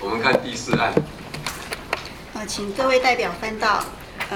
我们看第4案。 请各位代表翻到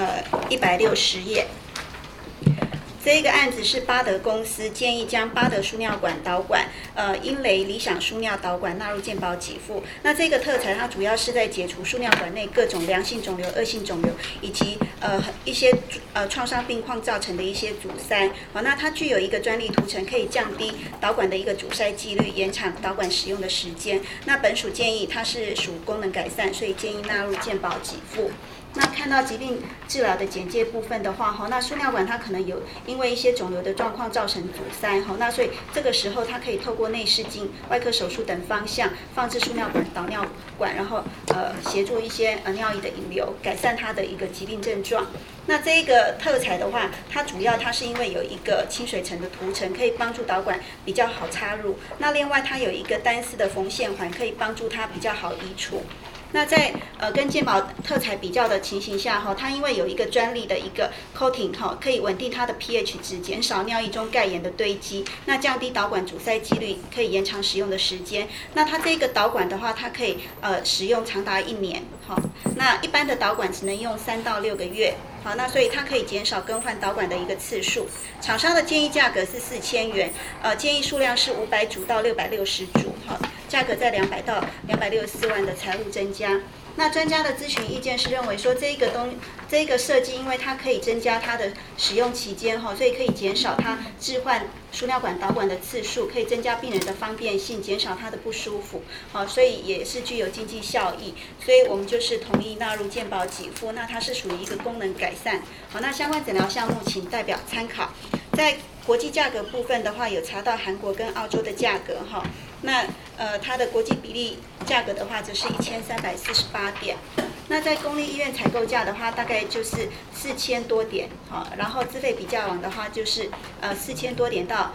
160页。这一个案子是巴德公司建议将巴德输尿管导管英雷理想输尿导管纳入健保给付。那这个特材它主要是在解除输尿管内各种良性肿瘤、恶性肿瘤以及一些创伤病况造成的一些阻塞。好，那它具有一个专利涂层，可以降低导管的一个阻塞几率，延长导管使用的时间。那本署建议它是属功能改善，所以建议纳入健保给付。那看到疾病治疗的简介部分的话，那输尿管它可能有因为一些肿瘤的状况造成阻塞，那所以这个时候它可以透过内视镜、外科手术等方向放置输尿管、导尿管，然后协助一些尿液的引流，改善它的一个疾病症状。那这一个特材的话，它主要它是因为有一个清水层的涂层，可以帮助导管比较好插入。那另外它有一个单丝的缝线环，可以帮助它比较好移除。那在跟健保特材比较的情形下，它因为有一个专利的一个 coating， 可以稳定它的 pH 值，减少尿液中钙盐的堆积，那降低导管阻塞几率，可以延长使用的时间。那它这个导管的话，它可以使用长达1年，那一般的导管只能用3到6个月。好，那所以它可以减少更换导管的一个次数。厂商的建议价格是4000元，建议数量是500组到660组，价格在200到264万的财务增加。那专家的咨询意见是认为说，这个设计，因为它可以增加它的使用期间，所以可以减少它置换输尿管导管的次数，可以增加病人的方便性，减少它的不舒服，所以也是具有经济效益。所以我们就是同意纳入健保给付。那它是属于一个功能改善。好，那相关诊疗项目请代表参考。在国际价格部分的话，有查到韩国跟澳洲的价格哈。那它的国际比例价格的话，则是1348点。那在公立医院采购价的话，大概就是4000多点，然后资费比价网的话，就是4000多点到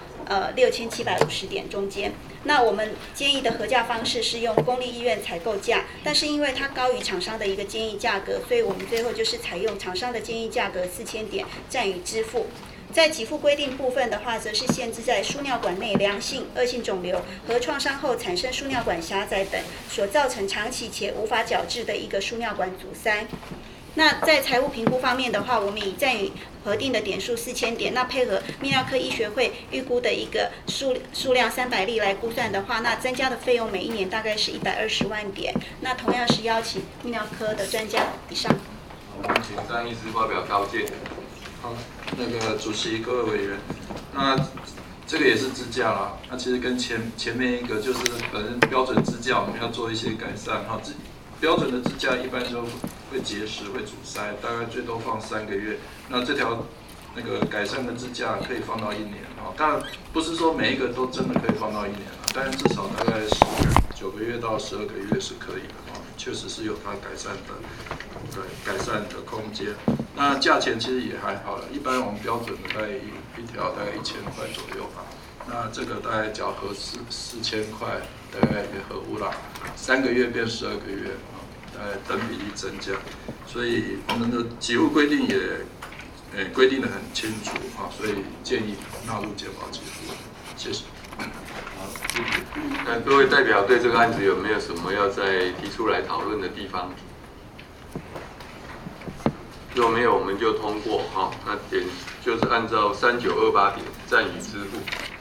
6750点中间。那我们建议的核价方式是用公立医院采购价，但是因为它高于厂商的一个建议价格，所以我们最后就是采用厂商的建议价格4000点暂予支付。在给付规定部分的话，则是限制在输尿管内良性、恶性肿瘤和创伤后产生输尿管狭窄等所造成长期且无法矫治的一个输尿管阻塞。那在财务评估方面的话，我们以暂予核定的点数4000点，那配合泌尿科医学会预估的一个数量300例来估算的话，那增加的费用每1年大概是120万点。那同样是邀请泌尿科的专家以上。 我们请张医师发表高见。 好，那个主席、各位委员，那这个也是支架啦。那其实跟前面一个就是本身标准支架，我们要做一些改善哈。标准的支架一般都会结石、会阻塞，大概最多放3个月。那这条那个改善的支架可以放到1年哈。当然不是说每一个都真的可以放到1年啦，但是至少大概9个月到12个月是可以的哈。确实是有它改善的空间。那价钱其实也还好了，一般我们标准的大概一条大概1000块左右吧。那这个大概缴合4000块，大概也合乎啦。3个月变12个月，大概等比例增加。所以我们的给付规定也规定得很清楚啊，所以建议纳入健保给付。谢谢。 好，谢谢。那各位代表对这个案子有没有什么要再提出来讨论的地方？如果没有，我们就通过哈。那点就是按照3928点暂予支付。